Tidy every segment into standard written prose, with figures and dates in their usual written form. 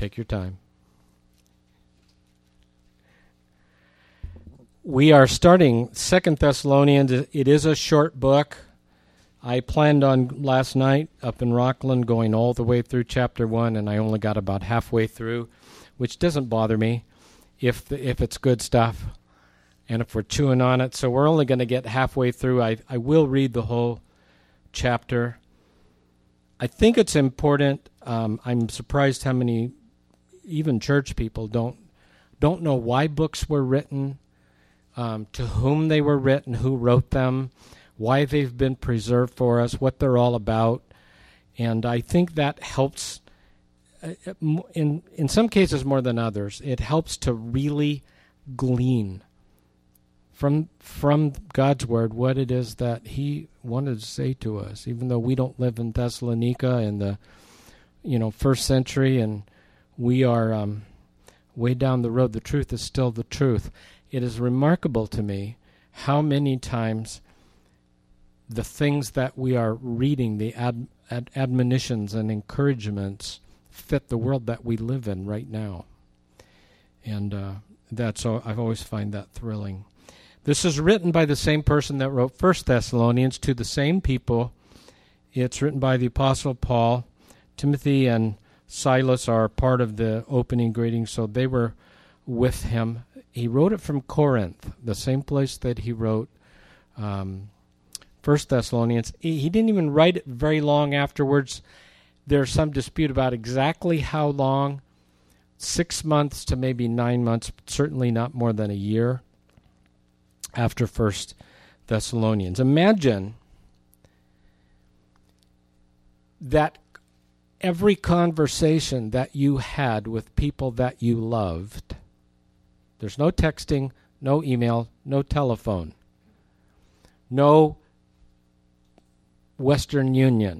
Take your time. We are starting 2 Thessalonians. It is a short book. I planned on last night up in Rockland going all the way through chapter 1, and I only got about halfway through, which doesn't bother me if it's good stuff and if we're chewing on it. So we're only going to get halfway through. I will read the whole chapter. I think it's important. I'm surprised how many, even church people, don't know why books were written, to whom they were written, who wrote them, why they've been preserved for us, what they're all about. And I think that helps, in some cases more than others, it helps to really glean from God's Word what it is that He wanted to say to us, even though we don't live in Thessalonica in the first century, and we are way down the road. The truth is still the truth. It is remarkable to me how many times the things that we are reading, the admonitions and encouragements, fit the world that we live in right now. And I've always find that thrilling. This is written by the same person that wrote 1 Thessalonians, to the same people. It's written by the Apostle Paul. Timothy and Silas are part of the opening greeting, so they were with him. He wrote it from Corinth, the same place that he wrote 1 Thessalonians. He didn't even write it very long afterwards. There's some dispute about exactly how long, 6 months to maybe 9 months, certainly not more than a year after 1 Thessalonians. Imagine that every conversation that you had with people that you loved, there's no texting, no email, no telephone, no Western Union,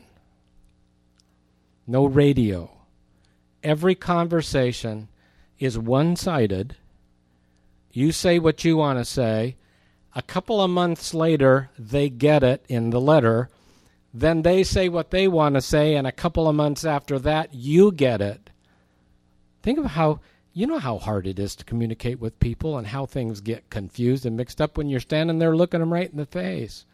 no radio. Every conversation is one-sided. You say what you want to say. A couple of months later, they get it in the letter. Then they say what they want to say, and a couple of months after that, you get it. Think of how hard it is to communicate with people and how things get confused and mixed up when you're standing there looking them right in the face.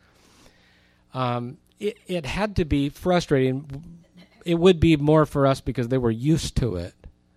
It had to be frustrating. It would be more for us because they were used to it.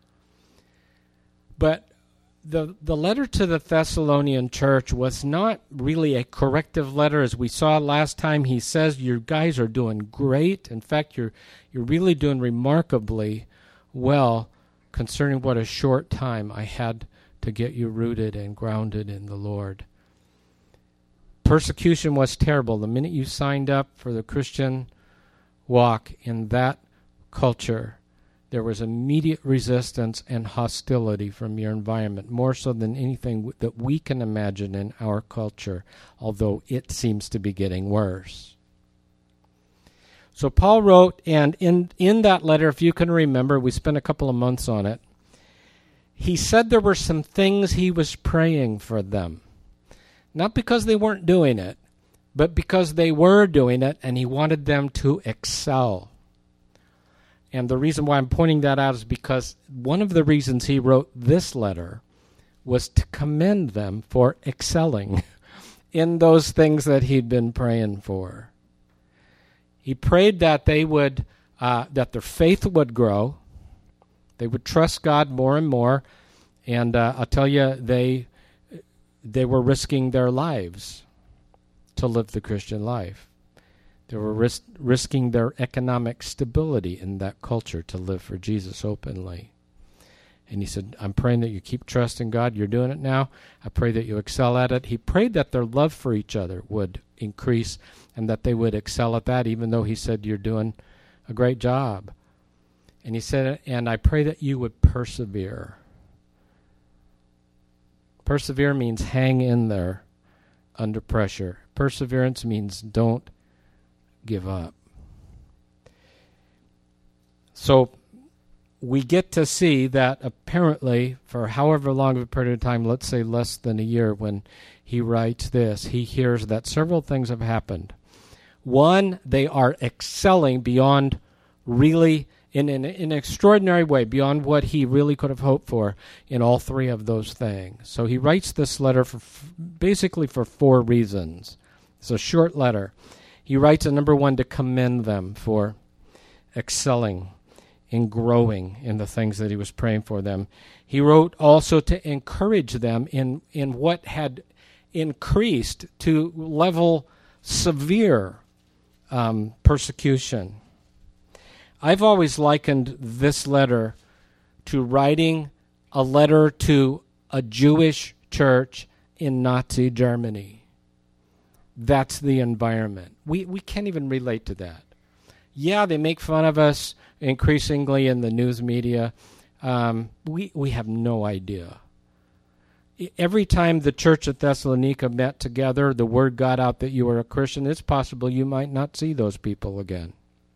But the letter to the Thessalonian church was not really a corrective letter. As we saw last time, he says, you guys are doing great. In fact, you're really doing remarkably well concerning what a short time I had to get you rooted and grounded in the Lord. Persecution was terrible. The minute you signed up for the Christian walk in that culture, there was immediate resistance and hostility from your environment, more so than anything that we can imagine in our culture, although it seems to be getting worse. So Paul wrote, and in that letter, if you can remember, we spent a couple of months on it, he said there were some things he was praying for them. Not because they weren't doing it, but because they were doing it, and he wanted them to excel. And the reason why I'm pointing that out is because one of the reasons he wrote this letter was to commend them for excelling in those things that he'd been praying for. He prayed that they would, that their faith would grow, they would trust God more and more, and I'll tell you, they were risking their lives to live the Christian life. They were risking their economic stability in that culture to live for Jesus openly. And he said, I'm praying that you keep trusting God. You're doing it now. I pray that you excel at it. He prayed that their love for each other would increase and that they would excel at that, even though he said, you're doing a great job. And he said, and I pray that you would persevere. Persevere means hang in there under pressure. Perseverance means don't give up. So we get to see that apparently for however long of a period of time, let's say less than a year, when he writes this, he hears that several things have happened. One, they are excelling beyond really in an extraordinary way, beyond what he really could have hoped for in all three of those things. So he writes this letter basically for 4 reasons. It's a short letter. He writes it, number 1, to commend them for excelling in growing in the things that he was praying for them. He wrote also to encourage them in what had increased to level severe persecution. I've always likened this letter to writing a letter to a Jewish church in Nazi Germany. That's the environment. We can't even relate to that. Yeah, they make fun of us increasingly in the news media. We have no idea. Every time the church at Thessalonica met together, the word got out that you were a Christian. It's possible you might not see those people again.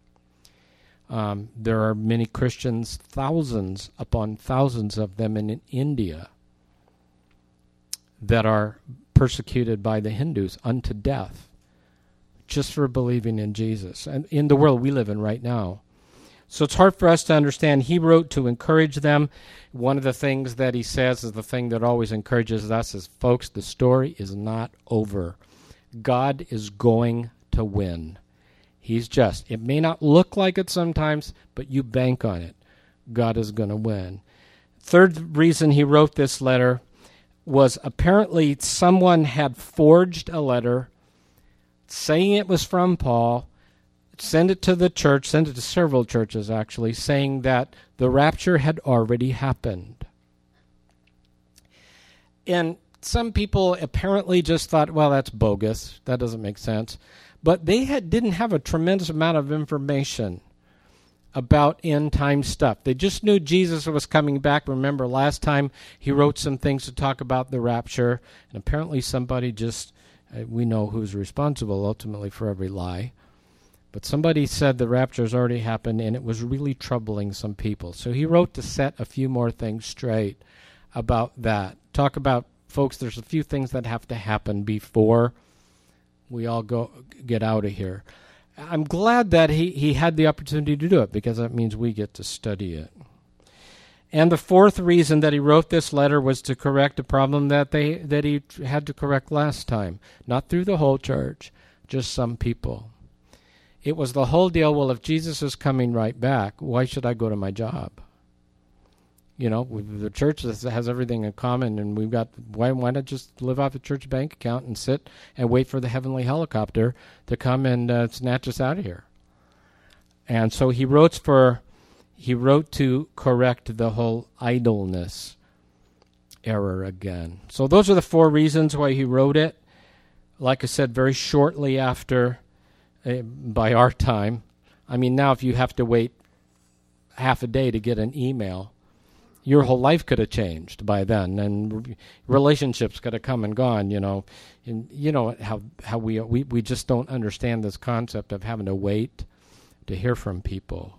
There are many Christians, thousands upon thousands of them in India, that are persecuted by the Hindus unto death just for believing in Jesus, and in the world we live in right now. So it's hard for us to understand. He wrote to encourage them. One of the things that he says is the thing that always encourages us is, folks, the story is not over. God is going to win. He's just. It may not look like it sometimes, but you bank on it. God is going to win. Third reason he wrote this letter was apparently someone had forged a letter saying it was from Paul, send it to the church, send it to several churches actually, saying that the rapture had already happened. And some people apparently just thought, well, that's bogus. That doesn't make sense. But they didn't have a tremendous amount of information about end-time stuff. They just knew Jesus was coming back. Remember, last time he wrote some things to talk about the rapture, and apparently somebody just, we know who's responsible ultimately for every lie, but somebody said the rapture has already happened, and it was really troubling some people. So he wrote to set a few more things straight about that. Talk about, folks, there's a few things that have to happen before we all get out of here. I'm glad that he had the opportunity to do it, because that means we get to study it. And the fourth reason that he wrote this letter was to correct a problem that he had to correct last time. Not through the whole church, just some people. It was the whole deal, well, if Jesus is coming right back, why should I go to my job? You know, the church has everything in common, and we've got, why not just live off the church bank account and sit and wait for the heavenly helicopter to come and snatch us out of here? And so he wrote to correct the whole idleness error again. So those are the 4 reasons why he wrote it. Like I said, very shortly after, by our time. I mean, now if you have to wait half a day to get an email, your whole life could have changed by then, and relationships could have come and gone, you know. And you know how we just don't understand this concept of having to wait to hear from people.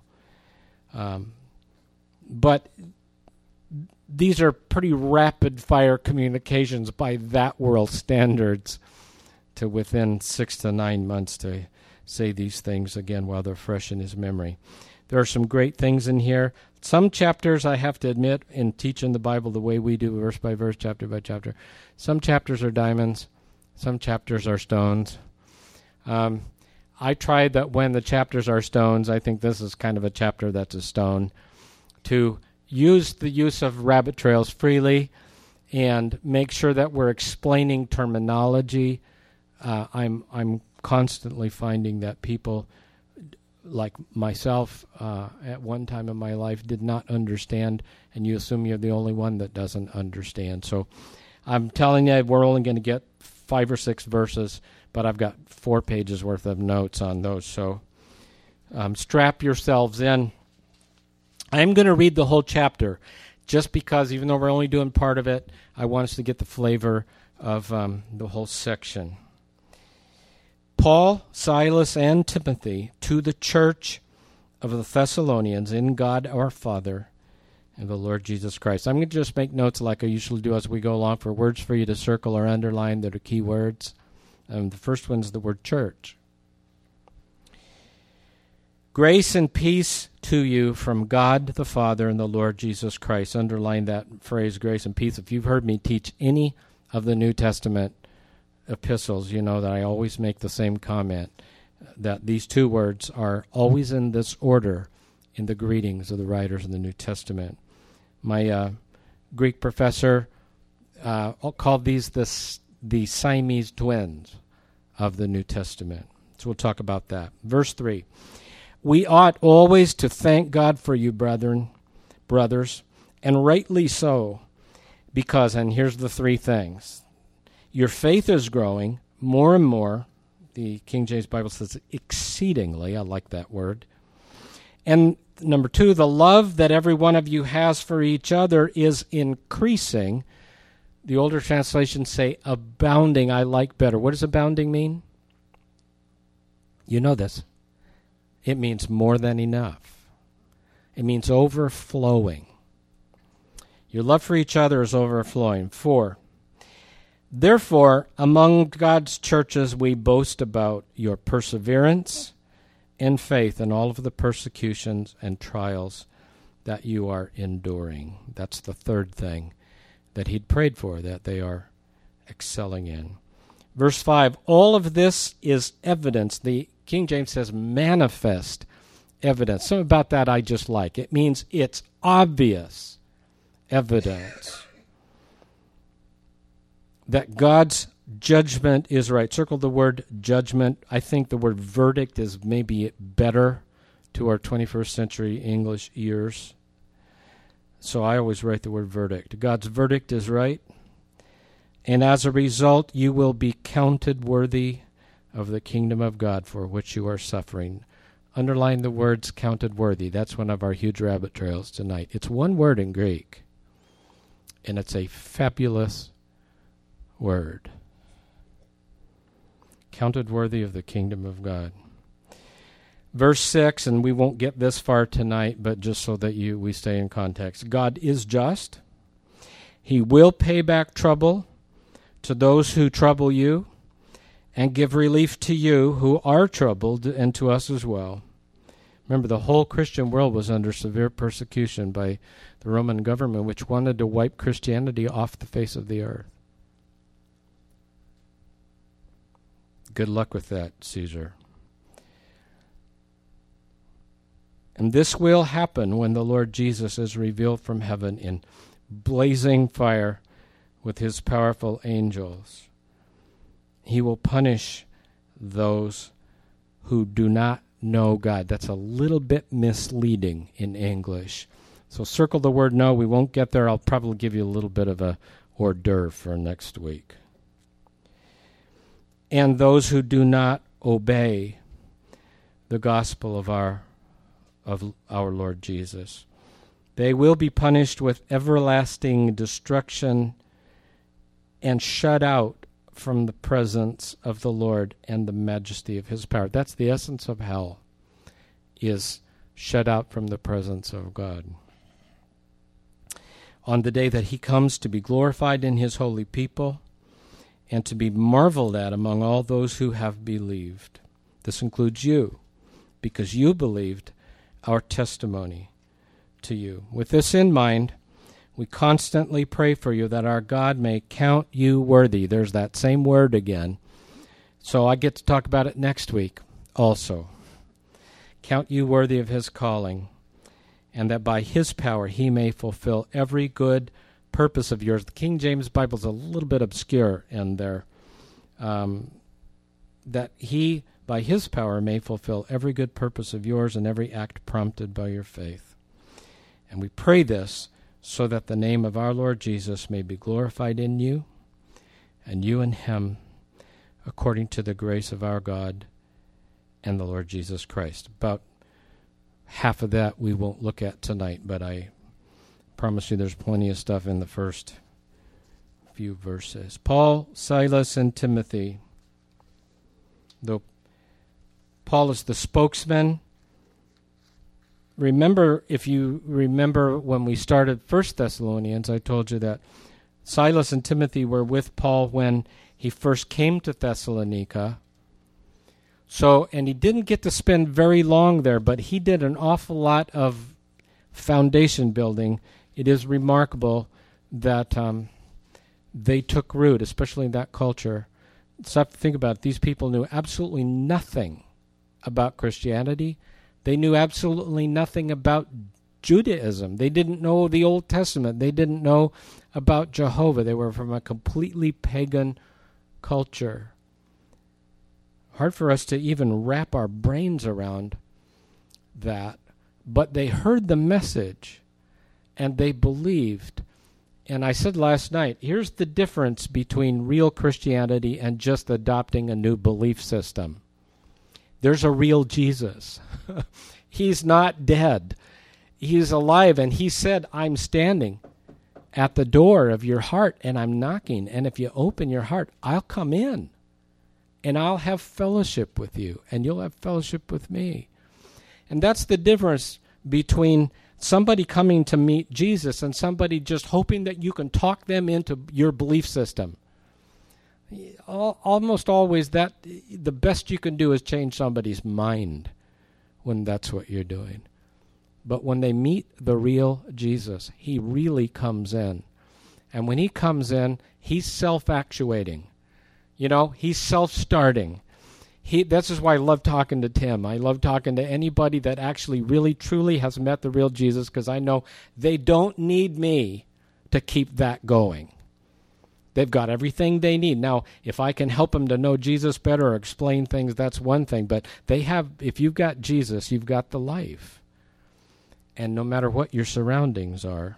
But these are pretty rapid-fire communications by that world standards, to within 6 to 9 months to say these things again while they're fresh in his memory. There are some great things in here. Some chapters, I have to admit, in teaching the Bible the way we do, verse by verse, chapter by chapter, some chapters are diamonds, some chapters are stones. I tried that when the chapters are stones, I think this is kind of a chapter that's a stone, to use the use of rabbit trails freely and make sure that we're explaining terminology. I'm constantly finding that people like myself at one time in my life did not understand, and you assume you're the only one that doesn't understand. So I'm telling you, we're only going to get 5 or 6 verses, but I've got 4 pages worth of notes on those. So strap yourselves in. I'm going to read the whole chapter just because, even though we're only doing part of it, I want us to get the flavor of the whole section. Paul, Silas, and Timothy, to the church of the Thessalonians in God our Father and the Lord Jesus Christ. I'm going to just make notes like I usually do as we go along for words for you to circle or underline that are key words. The first one's the word church. Grace and peace to you from God the Father and the Lord Jesus Christ. Underline that phrase, grace and peace. If you've heard me teach any of the New Testament epistles, you know that I always make the same comment, that these two words are always in this order in the greetings of the writers of the New Testament. My Greek professor called these the Siamese twins of the New Testament. So we'll talk about that. Verse 3. We ought always to thank God for you, brothers, and rightly so, because, and here's the three things, your faith is growing more and more. The King James Bible says exceedingly. I like that word. And number 2, the love that every one of you has for each other is increasing. The older translations say abounding. I like better. What does abounding mean? You know this. It means more than enough. It means overflowing. Your love for each other is overflowing. 4, therefore, among God's churches we boast about your perseverance and faith in all of the persecutions and trials that you are enduring. That's the third thing that he'd prayed for, that they are excelling in. Verse 5, all of this is evidence. The King James says manifest evidence. Something about that I just like. It means it's obvious evidence that God's judgment is right. Circle the word judgment. I think the word verdict is maybe better to our 21st century English ears. So I always write the word verdict. God's verdict is right. And as a result, you will be counted worthy of the kingdom of God for which you are suffering. Underline the words counted worthy. That's one of our huge rabbit trails tonight. It's one word in Greek, and it's a fabulous word. Counted worthy of the kingdom of God. Verse 6, and we won't get this far tonight, but just so that we stay in context. God is just. He will pay back trouble to those who trouble you, and give relief to you who are troubled, and to us as well. Remember, the whole Christian world was under severe persecution by the Roman government, which wanted to wipe Christianity off the face of the earth. Good luck with that, Caesar. And this will happen when the Lord Jesus is revealed from heaven in blazing fire with his powerful angels. He will punish those who do not know God. That's a little bit misleading in English. So circle the word no. We won't get there. I'll probably give you a little bit of a hors d'oeuvre for next week. And those who do not obey the gospel of our Lord Jesus. They will be punished with everlasting destruction and shut out from the presence of the Lord and the majesty of his power. That's the essence of hell, is shut out from the presence of God. On the day that he comes to be glorified in his holy people and to be marveled at among all those who have believed. This includes you, because you believed our testimony to you. With this in mind, we constantly pray for you that our God may count you worthy. There's that same word again. So I get to talk about it next week also. Count you worthy of his calling, and that by his power he may fulfill every good purpose of yours. The King James Bible is a little bit obscure in there. That he, by his power, may fulfill every good purpose of yours and every act prompted by your faith. And we pray this so that the name of our Lord Jesus may be glorified in you, and you in him, according to the grace of our God and the Lord Jesus Christ. About half of that we won't look at tonight, but I promise you there's plenty of stuff in the first few verses. Paul, Silas, and Timothy. Though Paul is the spokesman, remember, if you remember when we started 1 Thessalonians, I told you that Silas and Timothy were with Paul when he first came to Thessalonica, So, and he didn't get to spend very long there, but he did an awful lot of foundation building. It is remarkable that they took root, especially in that culture. So have to think about it. These people knew absolutely nothing about Christianity. They knew absolutely nothing about Judaism. They didn't know the Old Testament. They didn't know about Jehovah. They were from a completely pagan culture. Hard for us to even wrap our brains around that. But they heard the message, and they believed. And I said last night, here's the difference between real Christianity and just adopting a new belief system. There's a real Jesus. He's not dead. He's alive, and he said, I'm standing at the door of your heart, and I'm knocking. And if you open your heart, I'll come in, and I'll have fellowship with you, and you'll have fellowship with me. And that's the difference between somebody coming to meet Jesus and somebody just hoping that you can talk them into your belief system. Almost always that the best you can do is change somebody's mind when that's what you're doing. But when they meet the real Jesus, he really comes in. And when he comes in, he's self-actuating. You know, he's self-starting. This is why I love talking to Tim. I love talking to anybody that actually really truly has met the real Jesus, because I know they don't need me to keep that going. They've got everything they need. Now, if I can help them to know Jesus better or explain things, that's one thing. But if you've got Jesus, you've got the life. And no matter what your surroundings are,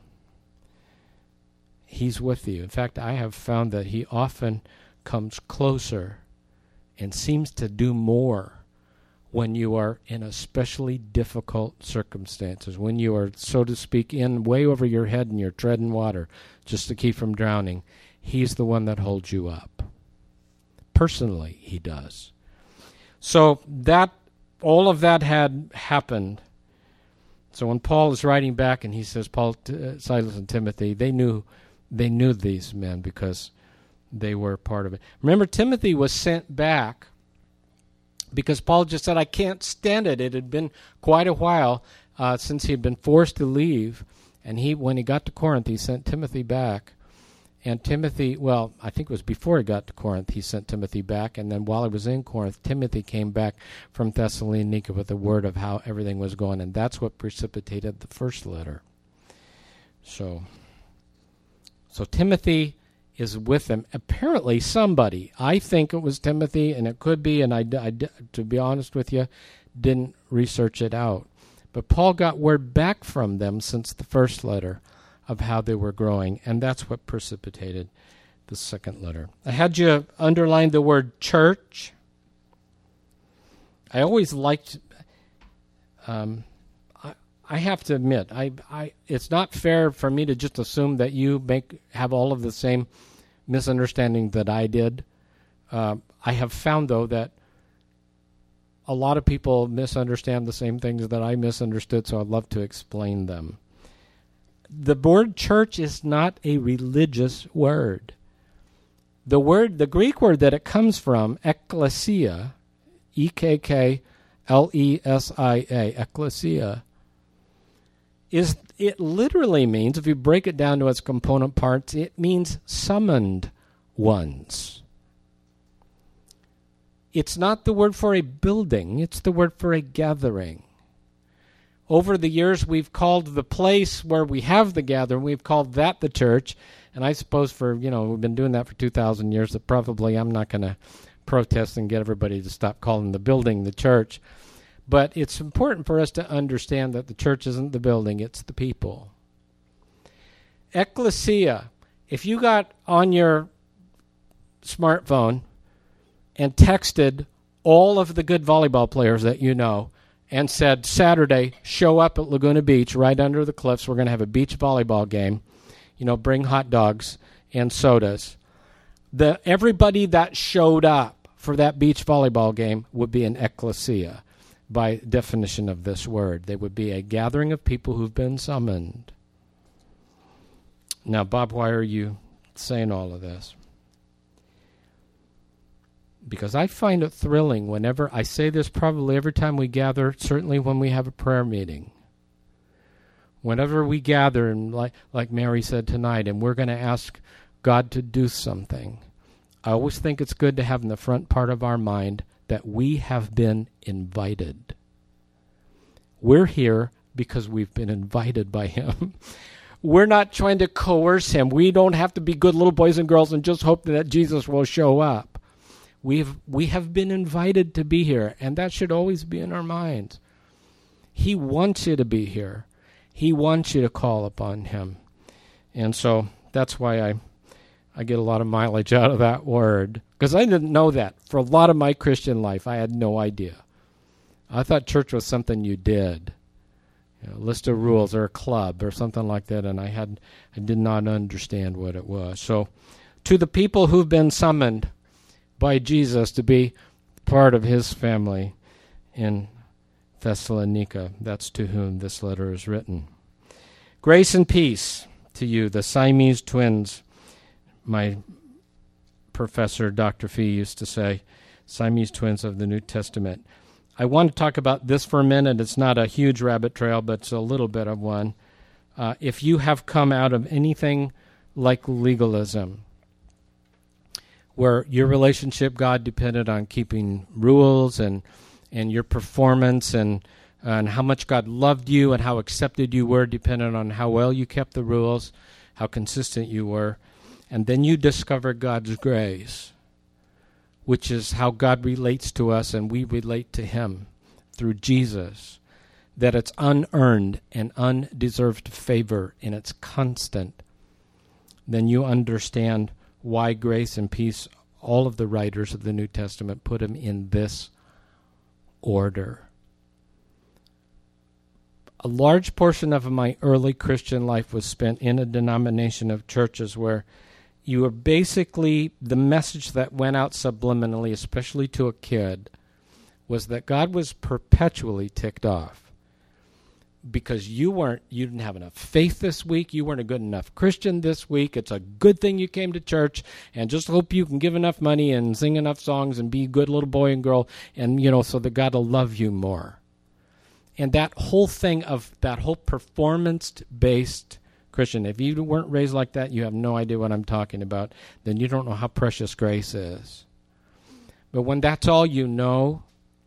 he's with you. In fact, I have found that he often comes closer and seems to do more when you are in especially difficult circumstances, when you are, so to speak, in way over your head and you're treading water just to keep from drowning. He's the one that holds you up. Personally, he does. So that all of that had happened. So when Paul is writing back and he says, Paul, Silas, and Timothy, they knew these men because they were part of it. Remember, Timothy was sent back because Paul just said, I can't stand it. It had been quite a while since he had been forced to leave. And when he got to Corinth, he sent Timothy back. And Timothy, well, I think it was before he got to Corinth, he sent Timothy back. And then while he was in Corinth, Timothy came back from Thessalonica with a word of how everything was going. And that's what precipitated the first letter. So Timothy is with them. Apparently somebody, I think it was Timothy, and it could be, and I to be honest with you, didn't research it out. But Paul got word back from them since the first letter of how they were growing, and that's what precipitated the second letter. I had you underline the word church. I always liked, I have to admit, it's not fair for me to just assume that you have all of the same misunderstanding that I did. I have found, though, that a lot of people misunderstand the same things that I misunderstood, so I'd love to explain them. The word church is not a religious word. The Greek word that it comes from, ekklesia, E-K-K-L-E-S-I-A, ekklesia, it literally means, if you break it down to its component parts, it means summoned ones. It's not the word for a building, it's the word for a gathering. Over the years, we've called the place where we have the gathering, we've called that the church. And I suppose we've been doing that for 2,000 years, that probably I'm not going to protest and get everybody to stop calling the building the church. But it's important for us to understand that the church isn't the building, it's the people. Ekklesia, if you got on your smartphone and texted all of the good volleyball players that you know and said, Saturday, show up at Laguna Beach right under the cliffs. We're going to have a beach volleyball game. Bring hot dogs and sodas. Everybody that showed up for that beach volleyball game would be an ekklesia by definition of this word. They would be a gathering of people who've been summoned. Now, Bob, why are you saying all of this? because I find it thrilling whenever I say this, probably every time we gather, certainly when we have a prayer meeting. Whenever we gather, and like Mary said tonight, and we're going to ask God to do something, I always think it's good to have in the front part of our mind that we have been invited. We're here because we've been invited by him. We're not trying to coerce him. We don't have to be good little boys and girls and just hope that Jesus will show up. We have been invited to be here, and that should always be in our minds. He wants you to be here. He wants you to call upon him. And so that's why I get a lot of mileage out of that word, because I didn't know that. For a lot of my Christian life, I had no idea. I thought church was something you did, a list of rules or a club or something like that, and I did not understand what it was. So to the people who've been summoned by Jesus to be part of his family in Thessalonica, that's to whom this letter is written. Grace and peace to you, the Siamese twins. My professor, Dr. Fee, used to say, Siamese twins of the New Testament. I want to talk about this for a minute. It's not a huge rabbit trail, but it's a little bit of one. If you have come out of anything like legalism, where your relationship, God, depended on keeping rules and your performance and how much God loved you and how accepted you were depended on how well you kept the rules, how consistent you were. And then you discover God's grace, which is how God relates to us and we relate to him through Jesus, that it's unearned and undeserved favor and it's constant. Then you understand why grace and peace, all of the writers of the New Testament put them in this order. A large portion of my early Christian life was spent in a denomination of churches where you were basically, the message that went out subliminally, especially to a kid, was that God was perpetually ticked off because you didn't have enough faith this week, you weren't a good enough Christian this week, it's a good thing you came to church, and just hope you can give enough money and sing enough songs and be a good little boy and girl, and so that God will love you more. And that whole thing of that whole performance-based Christian, if you weren't raised like that, you have no idea what I'm talking about, then you don't know how precious grace is. But when that's all you know,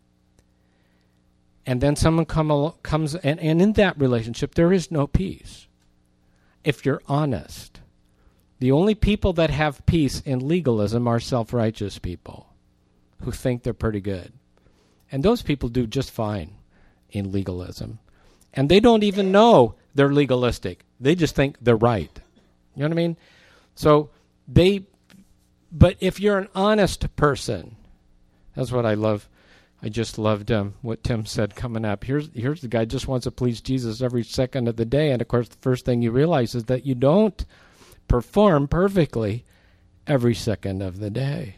and then someone comes, and in that relationship, there is no peace. If you're honest, the only people that have peace in legalism are self-righteous people who think they're pretty good. And those people do just fine in legalism. And they don't even know they're legalistic. They just think they're right. You know what I mean? But if you're an honest person, that's what I love. I just loved what Tim said coming up. Here's the guy just wants to please Jesus every second of the day. And, of course, the first thing you realize is that you don't perform perfectly every second of the day.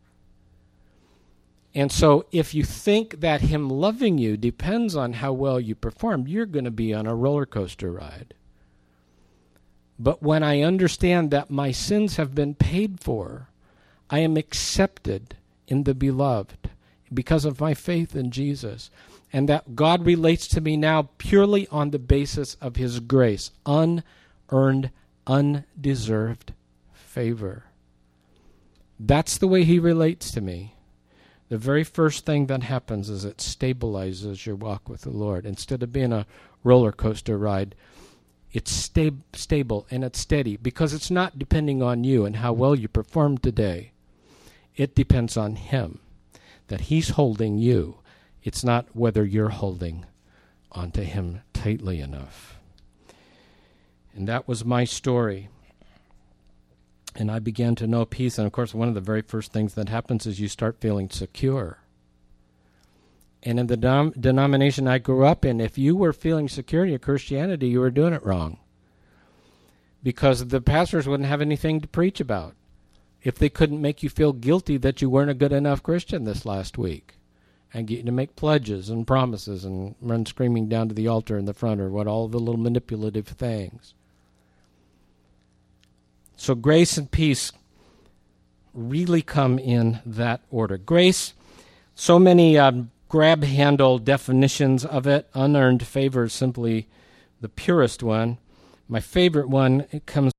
And so if you think that him loving you depends on how well you perform, you're going to be on a roller coaster ride. But when I understand that my sins have been paid for, I am accepted in the beloved because of my faith in Jesus, and that God relates to me now purely on the basis of his grace, unearned, undeserved favor. That's the way he relates to me. The very first thing that happens is it stabilizes your walk with the Lord. Instead of being a roller coaster ride, it's stable and it's steady because it's not depending on you and how well you perform today. It depends on him, that he's holding you. It's not whether you're holding onto him tightly enough. And that was my story. And I began to know peace. And, of course, one of the very first things that happens is you start feeling secure. And in the denomination I grew up in, if you were feeling secure in your Christianity, you were doing it wrong. Because the pastors wouldn't have anything to preach about if they couldn't make you feel guilty that you weren't a good enough Christian this last week and get you to make pledges and promises and run screaming down to the altar in the front or what all the little manipulative things. So grace and peace really come in that order. Grace, so many grab-handle definitions of it. Unearned favor is simply the purest one. My favorite one, it comes